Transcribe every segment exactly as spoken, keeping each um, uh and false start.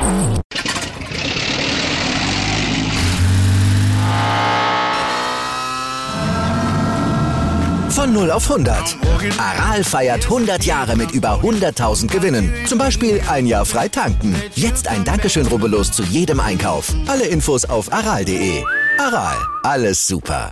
Von null auf hundert. Aral feiert hundert Jahre mit über hunderttausend Gewinnen. Zum Beispiel ein Jahr frei tanken. Jetzt ein Dankeschön, rubbellos zu jedem Einkauf. Alle Infos auf aral punkt de. Aral, alles super.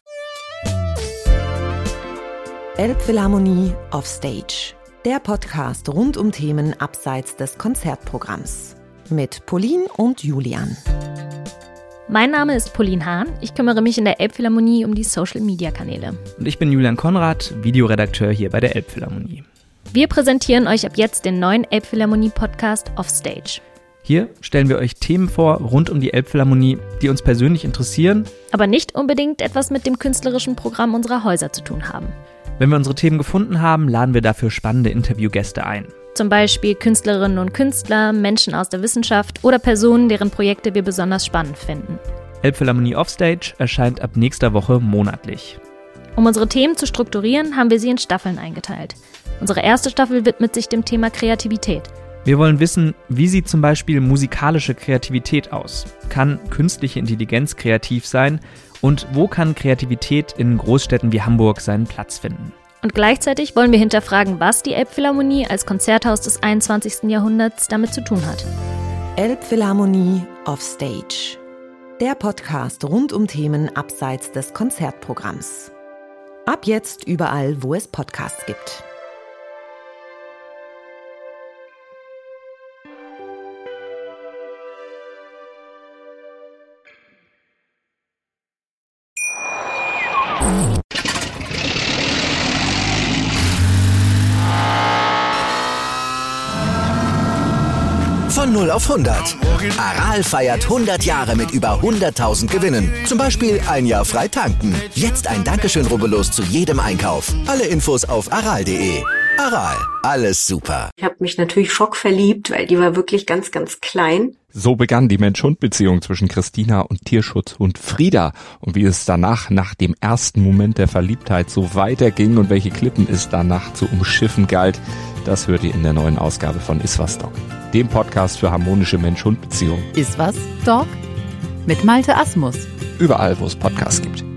Elbphilharmonie Offstage. Der Podcast rund um Themen abseits des Konzertprogramms. Mit Pauline und Julian. Mein Name ist Pauline Hahn. Ich kümmere mich in der Elbphilharmonie um die Social-Media-Kanäle. Und ich bin Julian Konrad, Videoredakteur hier bei der Elbphilharmonie. Wir präsentieren euch ab jetzt den neuen Elbphilharmonie-Podcast Offstage. Hier stellen wir euch Themen vor rund um die Elbphilharmonie, die uns persönlich interessieren, aber nicht unbedingt etwas mit dem künstlerischen Programm unserer Häuser zu tun haben. Wenn wir unsere Themen gefunden haben, laden wir dafür spannende Interviewgäste ein. Zum Beispiel Künstlerinnen und Künstler, Menschen aus der Wissenschaft oder Personen, deren Projekte wir besonders spannend finden. Elbphilharmonie Offstage erscheint ab nächster Woche monatlich. Um unsere Themen zu strukturieren, haben wir sie in Staffeln eingeteilt. Unsere erste Staffel widmet sich dem Thema Kreativität. Wir wollen wissen, wie sieht zum Beispiel musikalische Kreativität aus? Kann künstliche Intelligenz kreativ sein? Und wo kann Kreativität in Großstädten wie Hamburg seinen Platz finden? Und gleichzeitig wollen wir hinterfragen, was die Elbphilharmonie als Konzerthaus des einundzwanzigsten Jahrhunderts damit zu tun hat. Elbphilharmonie Offstage. Der Podcast rund um Themen abseits des Konzertprogramms. Ab jetzt überall, wo es Podcasts gibt. Von null auf hundert. Aral feiert hundert Jahre mit über hunderttausend Gewinnen. Zum Beispiel ein Jahr frei tanken. Jetzt ein Dankeschön, rubbellos zu jedem Einkauf. Alle Infos auf aral punkt de. Aral, alles super. Ich habe mich natürlich schockverliebt, weil die war wirklich ganz, ganz klein. So begann die Mensch-Hund-Beziehung zwischen Christina und Tierschutzhund Frieda. Und wie es danach, nach dem ersten Moment der Verliebtheit, so weiterging und welche Klippen es danach zu umschiffen galt, das hört ihr in der neuen Ausgabe von Iswas Dog, dem Podcast für harmonische Mensch-Hund-Beziehungen. Iswas Dog mit Malte Asmus. Überall, wo es Podcasts gibt.